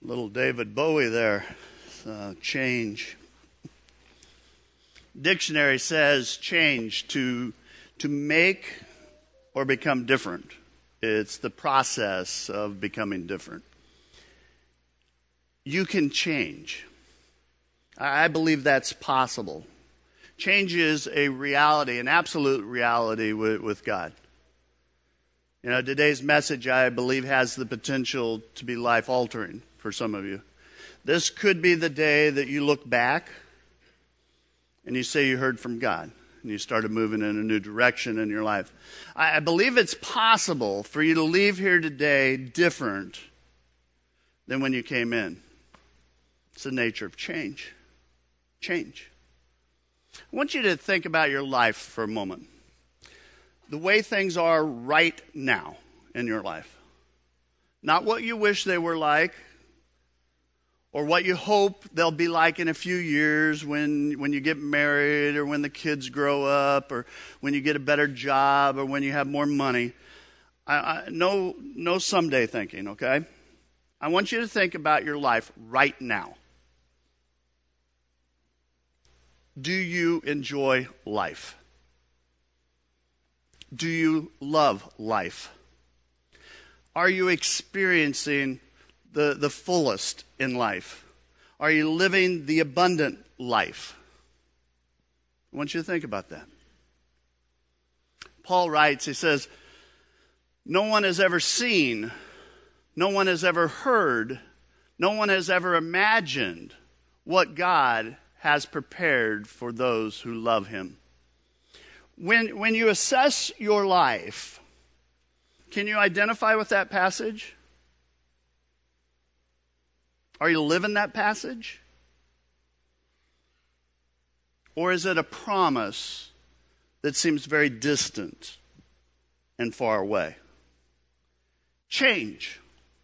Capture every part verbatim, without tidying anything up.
Little David Bowie there. Uh, change. Dictionary says change, to to make or become different. It's the process of becoming different. You can change. I believe that's possible. Change is a reality, an absolute reality with, with God. You know, today's message, I believe, has the potential to be life-altering for some of you. This could be the day that you look back and you say you heard from God and you started moving in a new direction in your life. I, I believe it's possible for you to leave here today different than when you came in. It's the nature of change. Change. I want you to think about your life for a moment. The way things are right now in your life. Not what you wish they were like, or what you hope they'll be like in a few years when, when you get married, or when the kids grow up, or when you get a better job, or when you have more money. I, I, no, no someday thinking, okay? I want you to think about your life right now. Do you enjoy life? Do you love life? Are you experiencing the, the fullest in life? Are you living the abundant life? I want you to think about that. Paul writes, he says, no one has ever seen, no one has ever heard, no one has ever imagined what God has prepared for those who love him. When, when you assess your life, can you identify with that passage? Are you living that passage? Or is it a promise that seems very distant and far away? Change.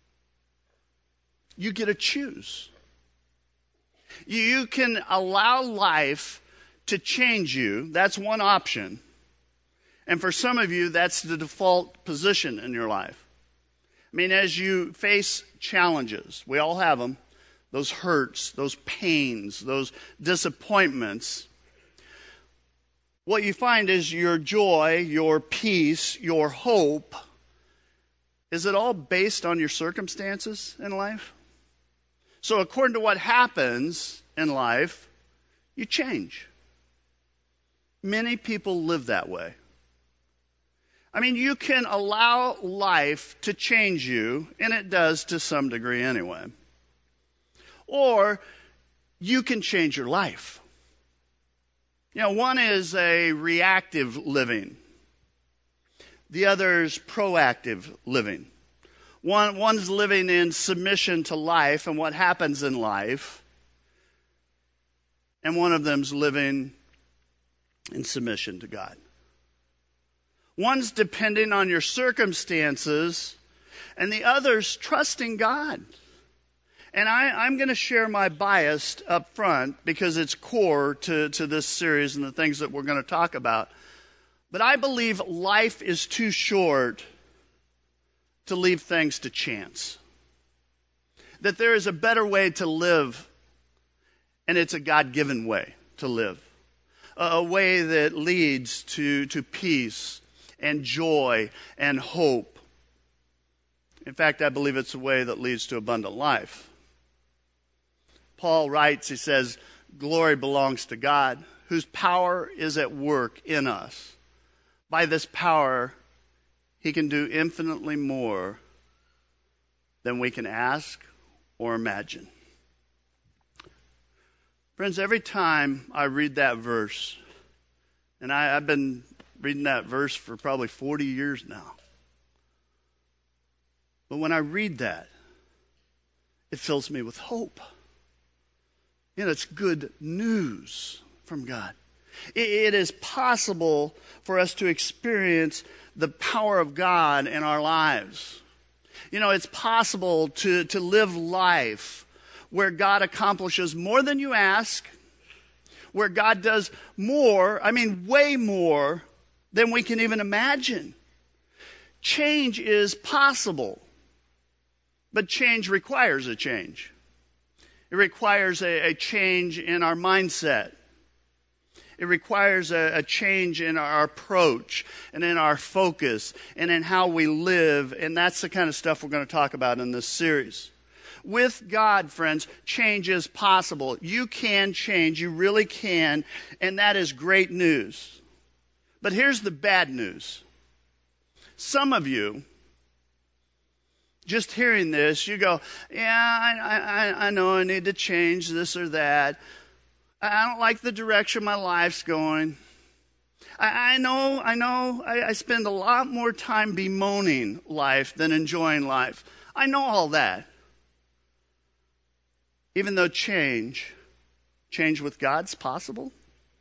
You get to choose. You can allow life to change you. That's one option. And for some of you, that's the default position in your life. I mean, as you face challenges, we all have them, those hurts, those pains, those disappointments, what you find is your joy, your peace, your hope, is it all based on your circumstances in life? So according to what happens in life, you change. Many people live that way. I mean, you can allow life to change you, and it does to some degree anyway. Or you can change your life. You know, one is a reactive living. The other is proactive living. One, one's living in submission to life and what happens in life. And one of them's living in submission to God. One's depending on your circumstances, and the other's trusting God. And I, I'm going to share my bias up front because it's core to, to this series and the things that we're going to talk about. But I believe life is too short to leave things to chance. That there is a better way to live, and it's a God-given way to live. A, a way that leads to, to peace and joy and hope. In fact, I believe it's a way that leads to abundant life. Paul writes, he says, glory belongs to God, whose power is at work in us. By this power, he can do infinitely more than we can ask or imagine. Friends, every time I read that verse, and I, I've been reading that verse for probably forty years now. But when I read that, it fills me with hope. You know, it's good news from God. It, it is possible for us to experience the power of God in our lives. You know, it's possible to, to live life where God accomplishes more than you ask, where God does more, I mean, way more than we can even imagine. Change is possible. But change requires a change. It requires a, a change in our mindset. It requires a, a change in our approach and in our focus and in how we live. And that's the kind of stuff we're going to talk about in this series. With God, friends, change is possible. You can change. You really can. And that is great news. But here's the bad news. Some of you, just hearing this, you go, yeah, I, I, I know I need to change this or that. I don't like the direction my life's going. I, I know, I know I, I spend a lot more time bemoaning life than enjoying life. I know all that. Even though change, change with God's possible.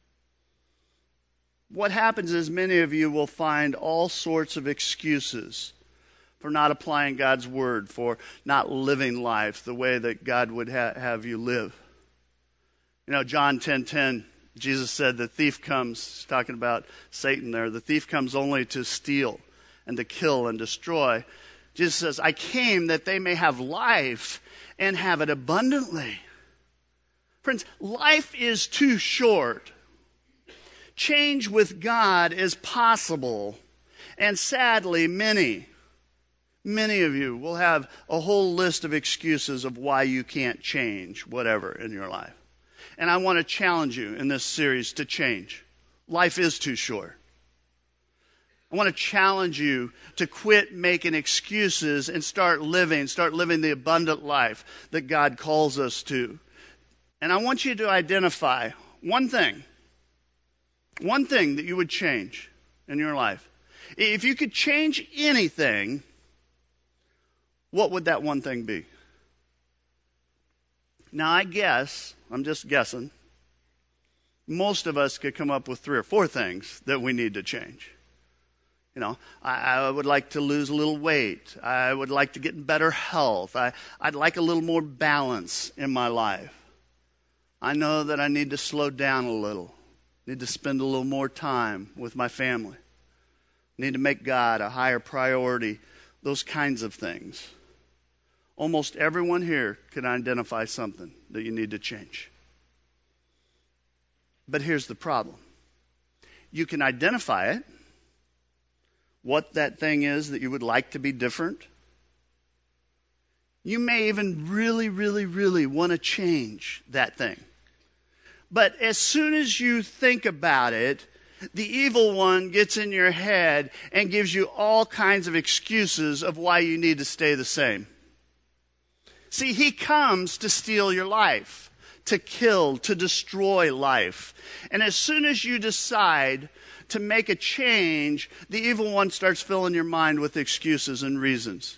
What happens is many of you will find all sorts of excuses for not applying God's word, for not living life the way that God would ha- have you live. You know, John ten ten, Jesus said the thief comes, talking about Satan there, the thief comes only to steal and to kill and destroy. Jesus says, I came that they may have life and have it abundantly. Friends, life is too short. Change with God is possible. And sadly, many, many of you will have a whole list of excuses of why you can't change whatever in your life. And I want to challenge you in this series to change. Life is too short. I want to challenge you to quit making excuses and start living, start living the abundant life that God calls us to. And I want you to identify one thing, one thing that you would change in your life. If you could change anything, what would that one thing be? Now, I guess, I'm just guessing, most of us could come up with three or four things that we need to change. You know, I, I would like to lose a little weight. I would like to get in better health. I, I'd like a little more balance in my life. I know that I need to slow down a little. Need to spend a little more time with my family. Need to make God a higher priority. Those kinds of things. Almost everyone here can identify something that you need to change. But here's the problem. You can identify it, what that thing is that you would like to be different. You may even really, really, really want to change that thing. But as soon as you think about it, the evil one gets in your head and gives you all kinds of excuses of why you need to stay the same. See, he comes to steal your life, to kill, to destroy life. And as soon as you decide to make a change, the evil one starts filling your mind with excuses and reasons.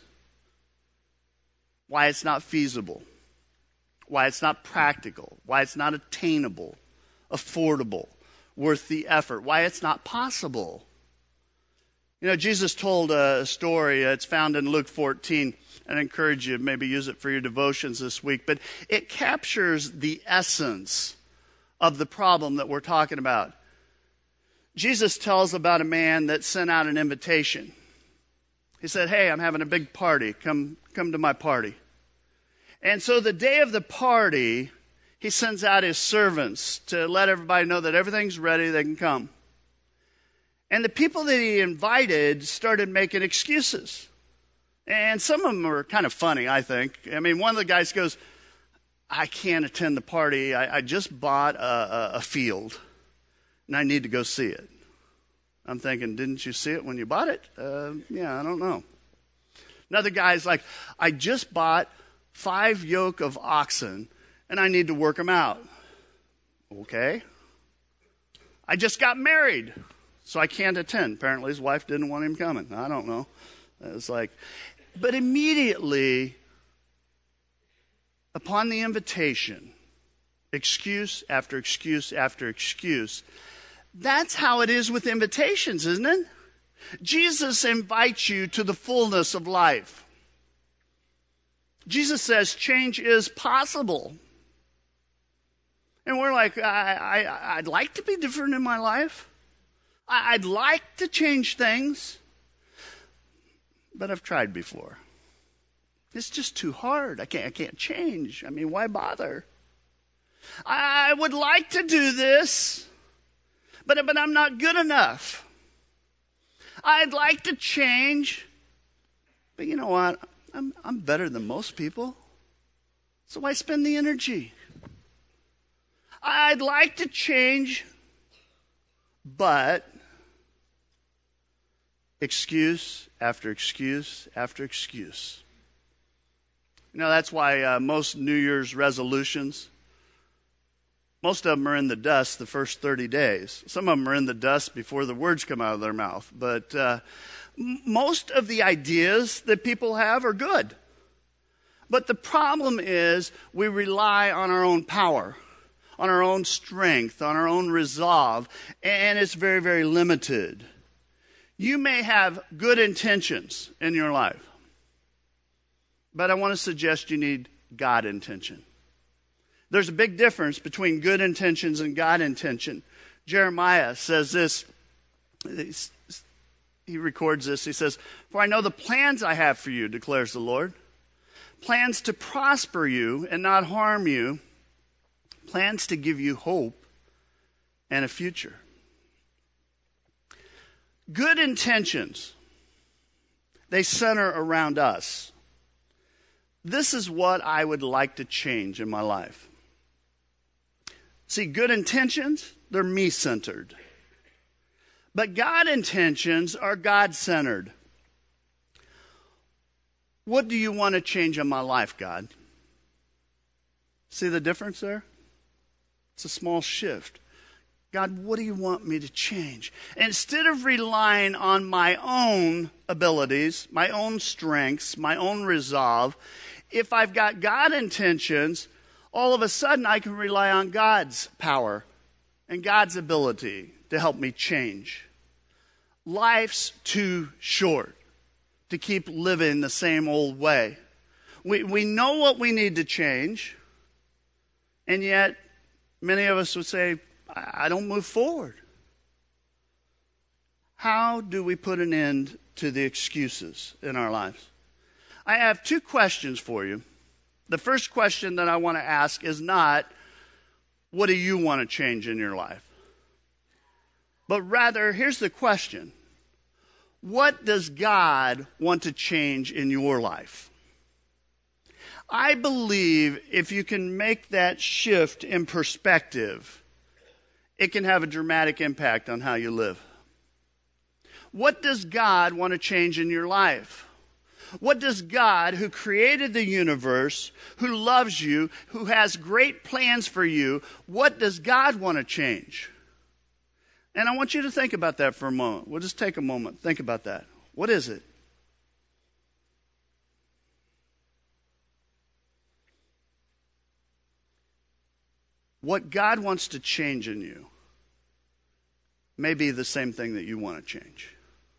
Why it's not feasible, why it's not practical, why it's not attainable, affordable, worth the effort, why it's not possible. You know, Jesus told a story, it's found in Luke fourteen. I'd encourage you, maybe use it for your devotions this week. But it captures the essence of the problem that we're talking about. Jesus tells about a man that sent out an invitation. He said, hey, I'm having a big party. Come, come to my party. And so the day of the party, he sends out his servants to let everybody know that everything's ready, they can come. And the people that he invited started making excuses. And some of them are kind of funny, I think. I mean, one of the guys goes, I can't attend the party. I, I just bought a, a, a field, and I need to go see it. I'm thinking, didn't you see it when you bought it? Uh, yeah, I don't know. Another guy's like, I just bought five yoke of oxen, and I need to work them out. Okay. I just got married, so I can't attend. Apparently his wife didn't want him coming. I don't know. It's like, but immediately, upon the invitation, excuse after excuse after excuse, that's how it is with invitations, isn't it? Jesus invites you to the fullness of life. Jesus says change is possible. And we're like, I, I, I'd like to be different in my life. I, I'd like to change things. But I've tried before. It's just too hard. I can't, I can't change. I mean, why bother? I would like to do this, but, but I'm not good enough. I'd like to change, but you know what? I'm, I'm better than most people. So why spend the energy? I'd like to change, but excuse after excuse after excuse. You know, that's why uh, most New Year's resolutions, most of them are in the dust the first thirty days. Some of them are in the dust before the words come out of their mouth. But uh, m- most of the ideas that people have are good. But the problem is we rely on our own power, on our own strength, on our own resolve, and it's very, very limited. You may have good intentions in your life, but I want to suggest you need God intention. There's a big difference between good intentions and God intention. Jeremiah says this, he records this, he says, "For I know the plans I have for you, declares the Lord. Plans to prosper you and not harm you. Plans to give you hope and a future." Good intentions, they center around us. This is what I would like to change in my life. See, good intentions, they're me-centered. But God intentions are God-centered. What do you want to change in my life, God? See the difference there? It's a small shift. God, what do you want me to change? Instead of relying on my own abilities, my own strengths, my own resolve, if I've got God intentions, all of a sudden I can rely on God's power and God's ability to help me change. Life's too short to keep living the same old way. We we know what we need to change, and yet many of us would say, I don't move forward. How do we put an end to the excuses in our lives? I have two questions for you. The first question that I want to ask is not, what do you want to change in your life? But rather, here's the question. What does God want to change in your life? I believe if you can make that shift in perspective, it can have a dramatic impact on how you live. What does God want to change in your life? What does God, who created the universe, who loves you, who has great plans for you, what does God want to change? And I want you to think about that for a moment. We'll just take a moment. Think about that. What is it? What God wants to change in you may be the same thing that you want to change.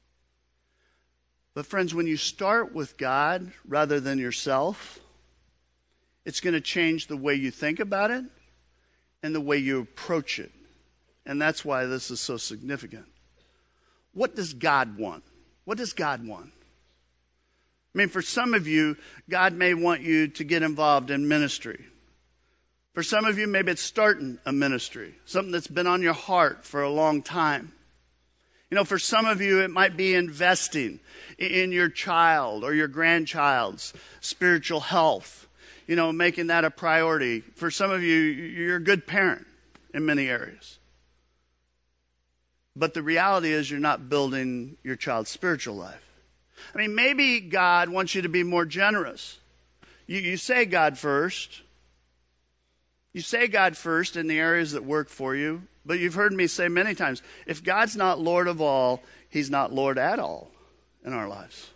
But friends, when you start with God rather than yourself, it's going to change the way you think about it and the way you approach it. And that's why this is so significant. What does God want? What does God want? I mean, for some of you, God may want you to get involved in ministry. For some of you, maybe it's starting a ministry, something that's been on your heart for a long time. You know, for some of you, it might be investing in your child or your grandchild's spiritual health, you know, making that a priority. For some of you, you're a good parent in many areas. But the reality is you're not building your child's spiritual life. I mean, maybe God wants you to be more generous. You, you say God first. You say God first in the areas that work for you. But you've heard me say many times, if God's not Lord of all, he's not Lord at all in our lives.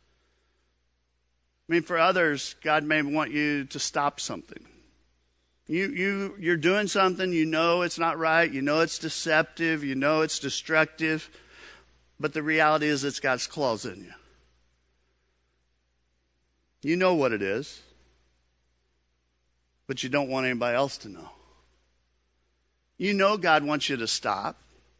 I mean, for others, God may want you to stop something. You, you, you're doing something, you know it's not right, you know it's deceptive, you know it's destructive, but the reality is it's God's claws in you. You know what it is, but you don't want anybody else to know. You know God wants you to stop.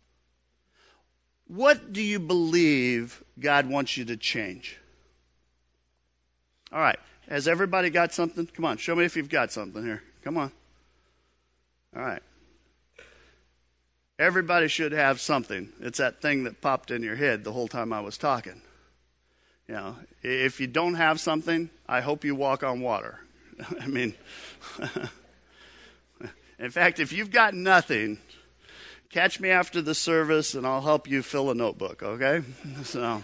What do you believe God wants you to change? All right, Has everybody got something? Come on, show me if you've got something here. Come on. All right. Everybody should have something. It's that thing that popped in your head the whole time I was talking. You know, if you don't have something, I hope you walk on water. I mean, in fact, if you've got nothing, catch me after the service and I'll help you fill a notebook, okay? So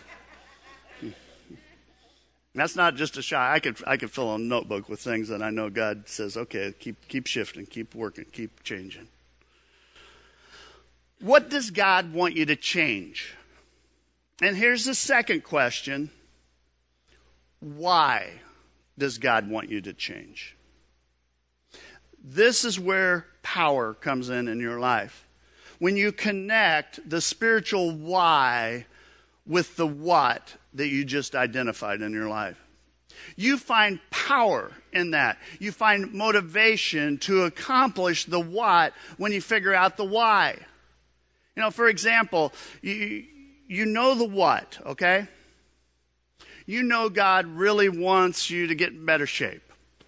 that's not just a shot. I could I could fill a notebook with things that I know God says, okay, keep keep shifting, keep working, keep changing. What does God want you to change? And here's the second question. Why does God want you to change? This is where power comes in in your life. When you connect the spiritual why with the what that you just identified in your life. You find power in that. You find motivation to accomplish the what when you figure out the why. You know, for example, you, you know the what, okay? You know God really wants you to get in better shape.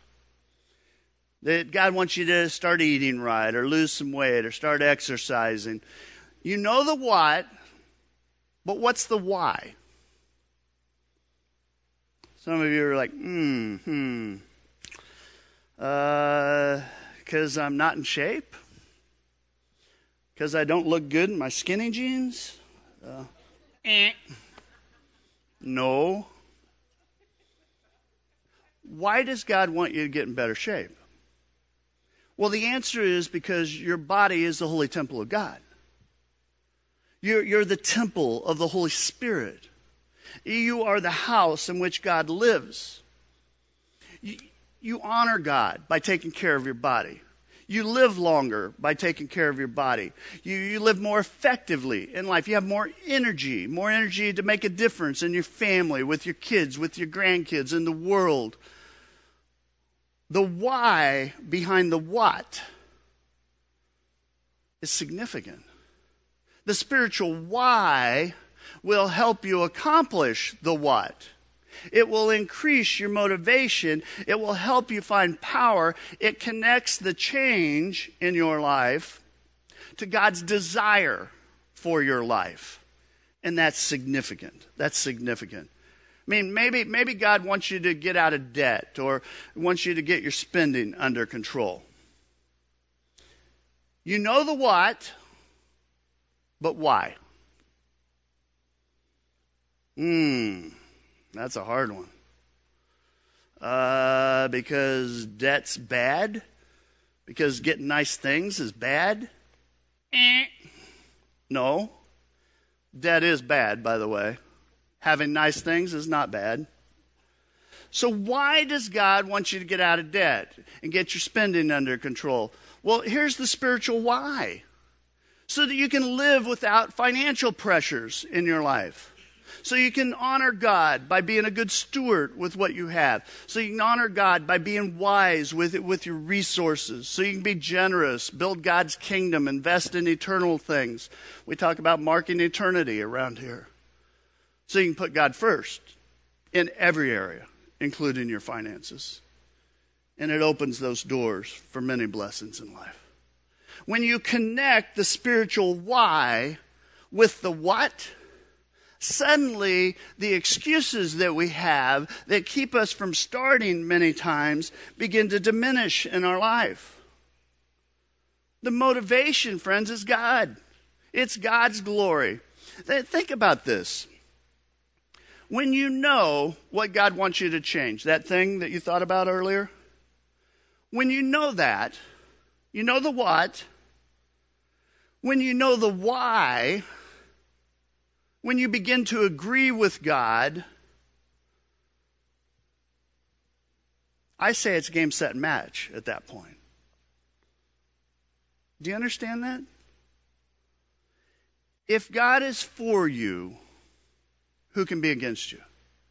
That God wants you to start eating right or lose some weight or start exercising. You know the what, but what's the why? Some of you are like, hmm, hmm. Uh, because I'm not in shape? Because I don't look good in my skinny jeans? Uh, eh. No. Why does God want you to get in better shape? Well, the answer is because your body is the holy temple of God. You're, you're the temple of the Holy Spirit. You are the house in which God lives. You, you honor God by taking care of your body. You live longer by taking care of your body. You, you live more effectively in life. You have more energy, more energy to make a difference in your family, with your kids, with your grandkids, in the world. The why behind the what is significant. The spiritual why will help you accomplish the what. It will increase your motivation. It will help you find power. It connects the change in your life to God's desire for your life. And that's significant. That's significant. I mean, maybe, maybe God wants you to get out of debt or wants you to get your spending under control. You know the what, but why? Hmm. That's a hard one. Uh, because debt's bad? Because getting nice things is bad? Eh. No. Debt is bad, by the way. Having nice things is not bad. So why does God want you to get out of debt and get your spending under control? Well, here's the spiritual why. So that you can live without financial pressures in your life. So you can honor God by being a good steward with what you have. So you can honor God by being wise with it, with your resources. So you can be generous, build God's kingdom, invest in eternal things. We talk about marking eternity around here. So you can put God first in every area, including your finances. And it opens those doors for many blessings in life. When you connect the spiritual why with the what, suddenly the excuses that we have that keep us from starting many times begin to diminish in our life. The motivation, friends, is God. It's God's glory. Think about this. When you know what God wants you to change, that thing that you thought about earlier, when you know that, you know the what, when you know the why, when you begin to agree with God, I say it's game, set, and match at that point. Do you understand that? If God is for you, who can be against you?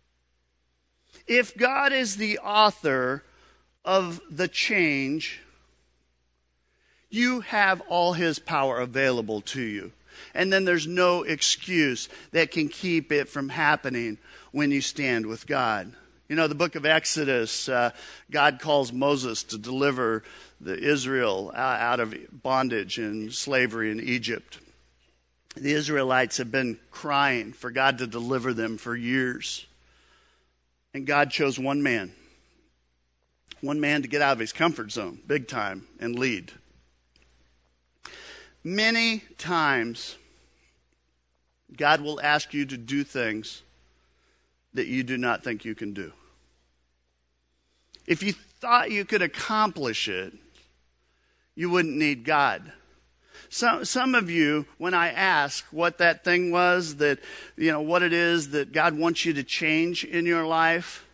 If God is the author of the change, you have all his power available to you. And then there's no excuse that can keep it from happening when you stand with God. You know, the book of Exodus, uh, God calls Moses to deliver the Israel out of bondage and slavery in Egypt. The Israelites have been crying for God to deliver them for years. And God chose one man. One man to get out of his comfort zone, big time, and lead. Many times, God will ask you to do things that you do not think you can do. If you thought you could accomplish it, you wouldn't need God. Some some of you, when I ask what that thing was, that, you know, what it is that God wants you to change in your life,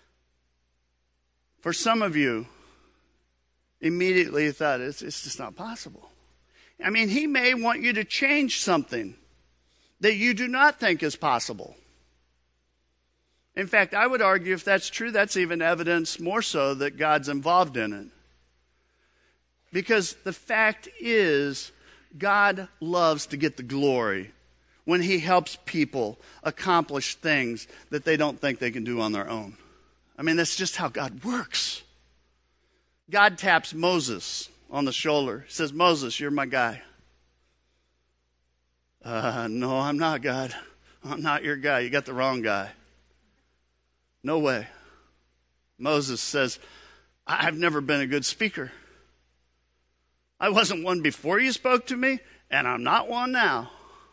for some of you, immediately thought, it's, it's just not possible. I mean, he may want you to change something that you do not think is possible. In fact, I would argue if that's true, that's even evidence more so that God's involved in it. Because the fact is, God loves to get the glory when he helps people accomplish things that they don't think they can do on their own. I mean, that's just how God works. God taps Moses on the shoulder. He says, Moses, you're my guy. Uh, no, I'm not, God. I'm not your guy. You got the wrong guy. No way. Moses says, I've never been a good speaker. I wasn't one before you spoke to me, and I'm not one now.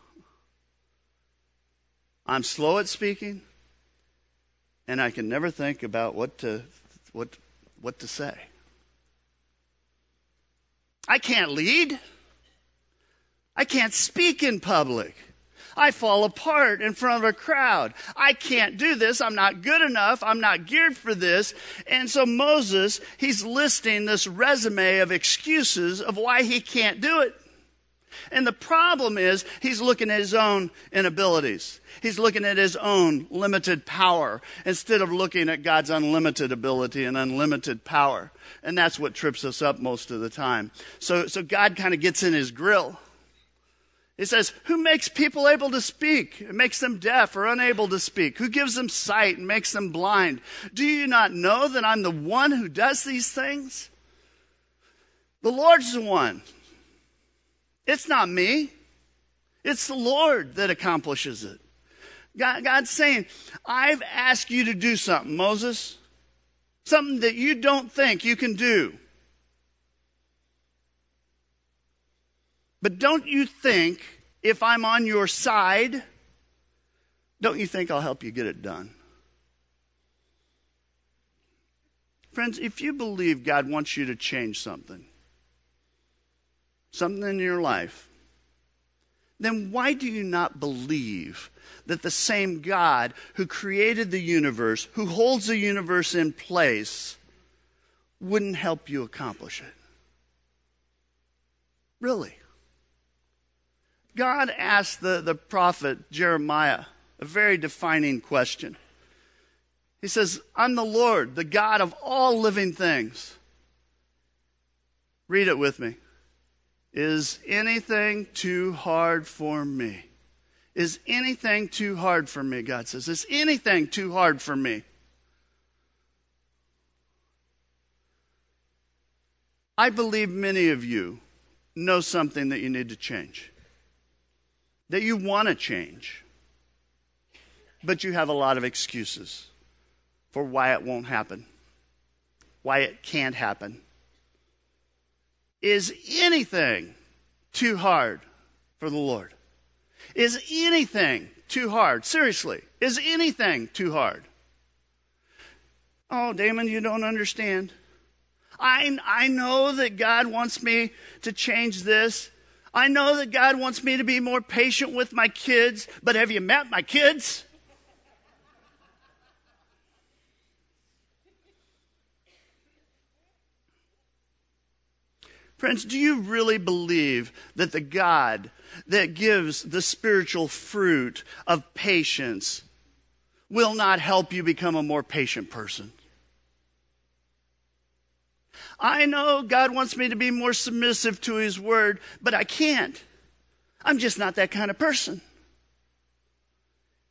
I'm slow at speaking, and I can never think about what to what what to say. I can't lead. I can't speak in public. I fall apart in front of a crowd. I can't do this. I'm not good enough. I'm not geared for this. And so Moses, he's listing this resume of excuses of why he can't do it. And the problem is he's looking at his own inabilities. He's looking at his own limited power instead of looking at God's unlimited ability and unlimited power. And that's what trips us up most of the time. So, so God kind of gets in his grill. He says, who makes people able to speak? It makes them deaf or unable to speak. Who gives them sight and makes them blind? Do you not know that I'm the one who does these things? The Lord's the one. It's not me. It's the Lord that accomplishes it. God, God's saying, I've asked you to do something, Moses. Something that you don't think you can do. But don't you think, if I'm on your side, don't you think I'll help you get it done? Friends, if you believe God wants you to change something, something in your life, then why do you not believe that the same God who created the universe, who holds the universe in place, wouldn't help you accomplish it? Really? God asked the, the prophet Jeremiah a very defining question. He says, I'm the Lord, the God of all living things. Read it with me. Is anything too hard for me? Is anything too hard for me, God says. Is anything too hard for me? I believe many of you know something that you need to change. That you want to change. But you have a lot of excuses for why it won't happen. Why it can't happen. Is anything too hard for the Lord? Is anything too hard? Seriously, is anything too hard? Oh, Damon, you don't understand. I, I know that God wants me to change this. I know that God wants me to be more patient with my kids, but have you met my kids? Friends, do you really believe that the God that gives the spiritual fruit of patience will not help you become a more patient person? I know God wants me to be more submissive to his word, but I can't. I'm just not that kind of person.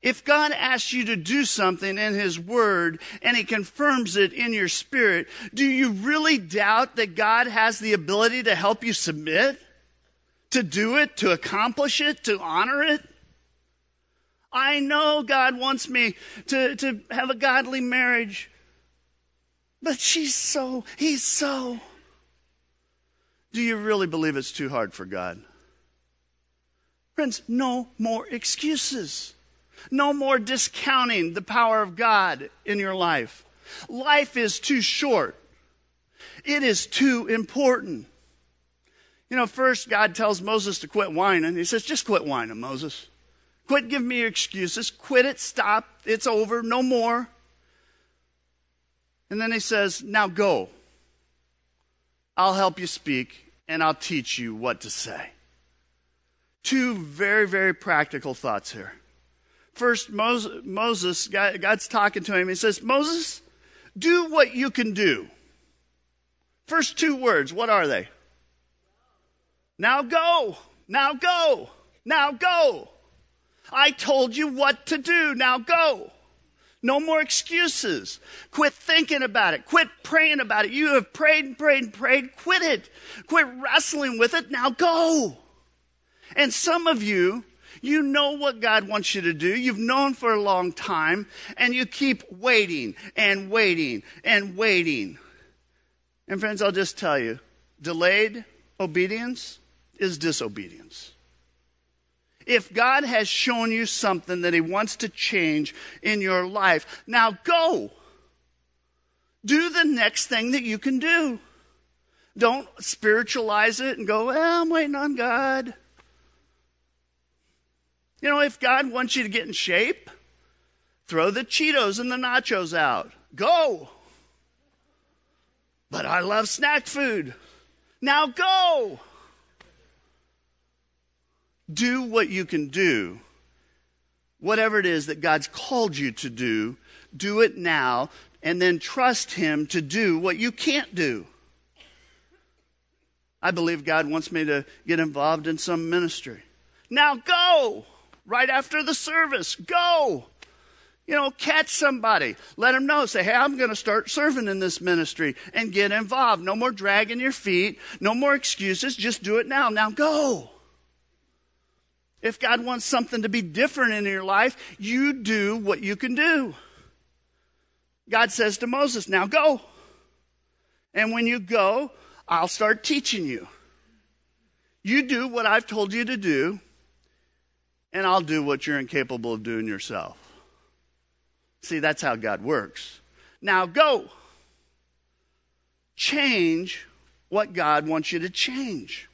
If God asks you to do something in his word and he confirms it in your spirit, do you really doubt that God has the ability to help you submit? To do it, to accomplish it, to honor it? I know God wants me to, to have a godly marriage, but she's so, he's so. Do you really believe it's too hard for God? Friends, no more excuses. No more discounting the power of God in your life. Life is too short. It is too important. You know, first God tells Moses to quit whining. He says, just quit whining, Moses. Quit giving me your excuses. Quit it. Stop. It's over. No more. And then he says, now go. I'll help you speak and I'll teach you what to say. Two very, very practical thoughts here. First, Moses, God's talking to him. He says, Moses, do what you can do. First two words, what are they? Now go. Now go. Now go. I told you what to do. Now go. No more excuses. Quit thinking about it. Quit praying about it. You have prayed and prayed and prayed. Quit it. Quit wrestling with it. Now go. And some of you, you know what God wants you to do. You've known for a long time, and you keep waiting and waiting and waiting. And friends, I'll just tell you, delayed obedience is disobedience. If God has shown you something that he wants to change in your life, now go. Do the next thing that you can do. Don't spiritualize it and go, well, I'm waiting on God. You know, if God wants you to get in shape, throw the Cheetos and the nachos out. Go. But I love snack food. Now go. Do what you can do. Whatever it is that God's called you to do, do it now, and then trust him to do what you can't do. I believe God wants me to get involved in some ministry. Now go. Right after the service, go. You know, catch somebody. Let them know. Say, hey, I'm going to start serving in this ministry and get involved. No more dragging your feet. No more excuses. Just do it now. Now go. If God wants something to be different in your life, you do what you can do. God says to Moses, now go. And when you go, I'll start teaching you. You do what I've told you to do, and I'll do what you're incapable of doing yourself. See, that's how God works. Now go. Change what God wants you to change.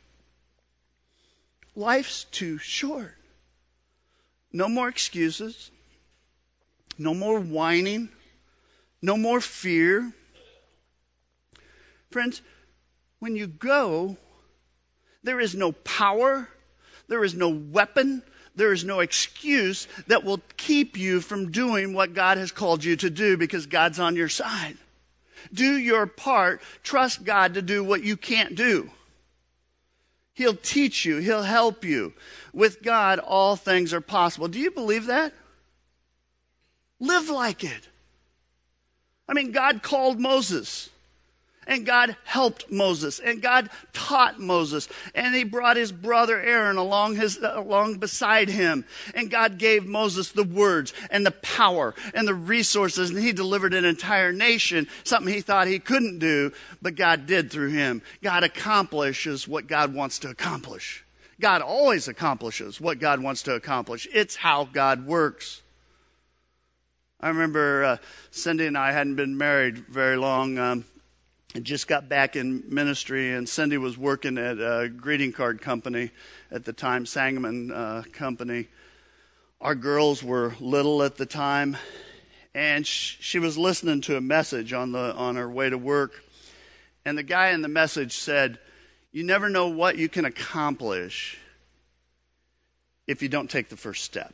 Life's too short. No more excuses. No more whining. No more fear. Friends, when you go, there is no power, there is no weapon, there is no excuse that will keep you from doing what God has called you to do, because God's on your side. Do your part. Trust God to do what you can't do. He'll teach you. He'll help you. With God, all things are possible. Do you believe that? Live like it. I mean, God called Moses. And God helped Moses, and God taught Moses, and he brought his brother Aaron along his along beside him, and God gave Moses the words and the power and the resources, and he delivered an entire nation, something he thought he couldn't do, but God did through him. God accomplishes what God wants to accomplish. God always accomplishes what God wants to accomplish. It's how God works. I remember uh, Cindy and I hadn't been married very long. Um, I just got back in ministry, and Cindy was working at a greeting card company at the time, Sangamon uh, Company. Our girls were little at the time, and sh- she was listening to a message on the on her way to work. And the guy in the message said, you never know what you can accomplish if you don't take the first step.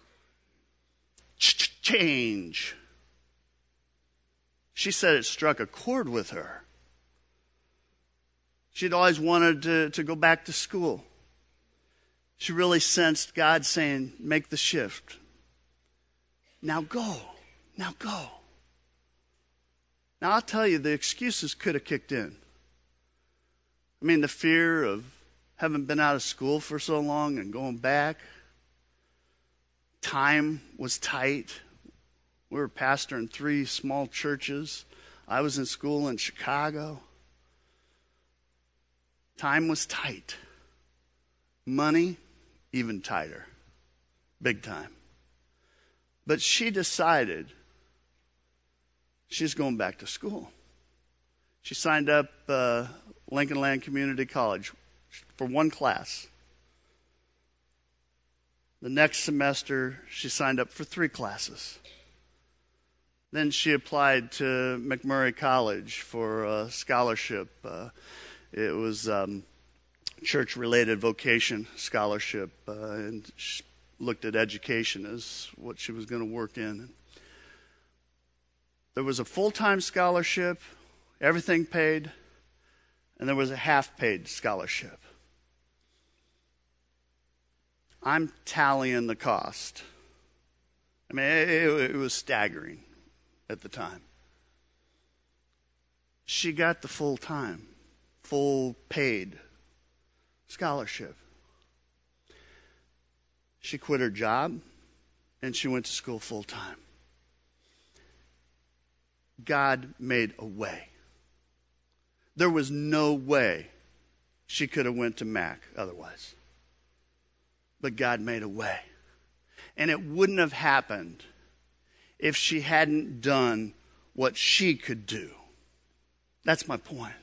Change. She said it struck a chord with her. She'd always wanted to, to go back to school. She really sensed God saying, make the shift. Now go. Now go. Now I'll tell you, the excuses could have kicked in. I mean, the fear of having been out of school for so long and going back. Time was tight. We were pastoring three small churches. I was in school in Chicago. Time was tight. Money, even tighter. Big time. But she decided she's going back to school. She signed up uh, Lincoln Land Community College for one class. The next semester, she signed up for three classes. Then she applied to McMurray College for a scholarship. Uh, it was um, church-related vocation scholarship, uh, and she looked at education as what she was going to work in. There was a full-time scholarship, everything paid, and there was a half-paid scholarship. I'm tallying the cost. I mean, it, it was staggering at the time. She got the full-time, full-paid scholarship. She quit her job, and she went to school full-time. God made a way. There was no way she could have went to Mac otherwise. But God made a way. And it wouldn't have happened if she hadn't done what she could do. That's my point.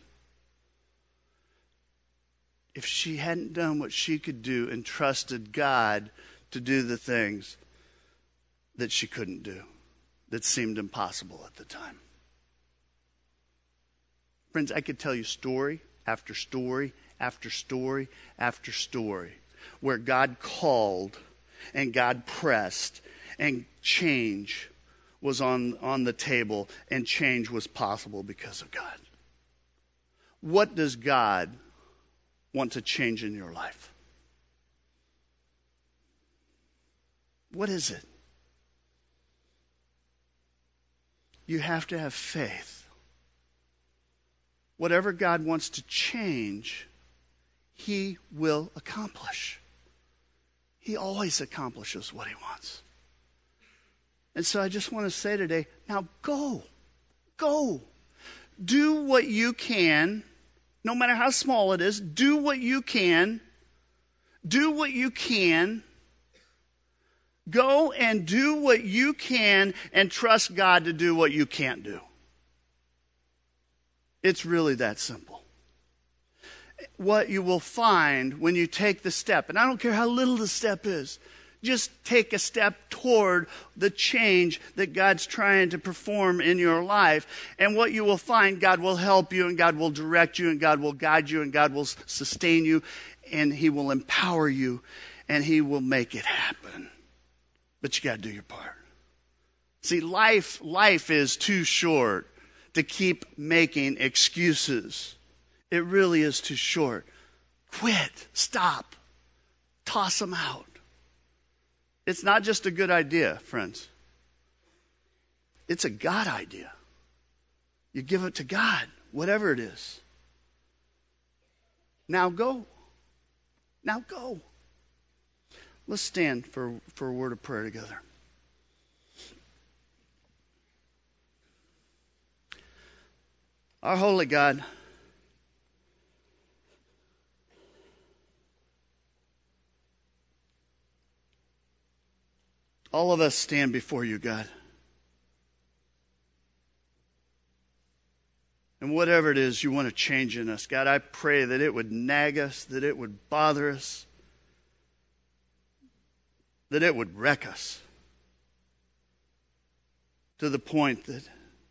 If she hadn't done what she could do and trusted God to do the things that she couldn't do, that seemed impossible at the time. Friends, I could tell you story after story after story after story where God called and God pressed and change was on, on the table and change was possible because of God. What does God want to change in your life? What is it? You have to have faith. Whatever God wants to change, He will accomplish. He always accomplishes what He wants. And so I just want to say today, now go. Go. Do what you can, no matter how small it is. Do what you can. Do what you can. Go and do what you can and trust God to do what you can't do. It's really that simple. What you will find when you take the step, and I don't care how little the step is, just take a step toward the change that God's trying to perform in your life. And what you will find, God will help you, and God will direct you, and God will guide you, and God will sustain you, and He will empower you, and He will make it happen. But you got to do your part. See, life, life is too short to keep making excuses. It really is too short. Quit. Stop. Toss them out. It's not just a good idea, friends. It's a God idea. You give it to God, whatever it is. Now go. Now go. Let's stand for, for a word of prayer together. Our holy God, all of us stand before you, God. And whatever it is you want to change in us, God, I pray that it would nag us, that it would bother us, that it would wreck us to the point that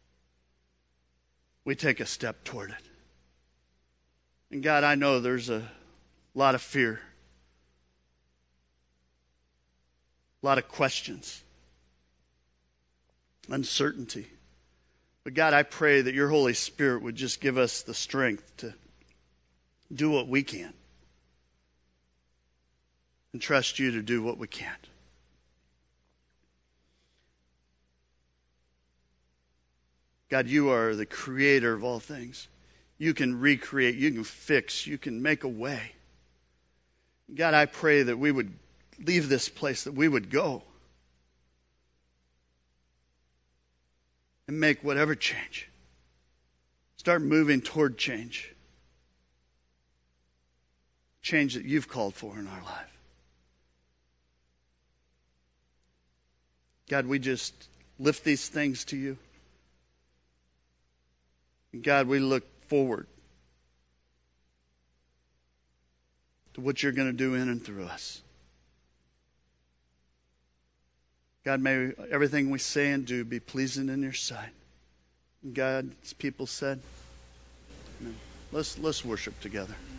we take a step toward it. And God, I know there's a lot of fear, a lot of questions, uncertainty. But God, I pray that your Holy Spirit would just give us the strength to do what we can and trust you to do what we can't. God, you are the creator of all things. You can recreate, you can fix, you can make a way. God, I pray that we would leave this place, that we would go and make whatever change. Start moving toward change. Change that you've called for in our life. God, we just lift these things to you. And God, we look forward to what you're going to do in and through us. God, may everything we say and do be pleasing in your sight. And God, as people said, amen. Let's, let's worship together.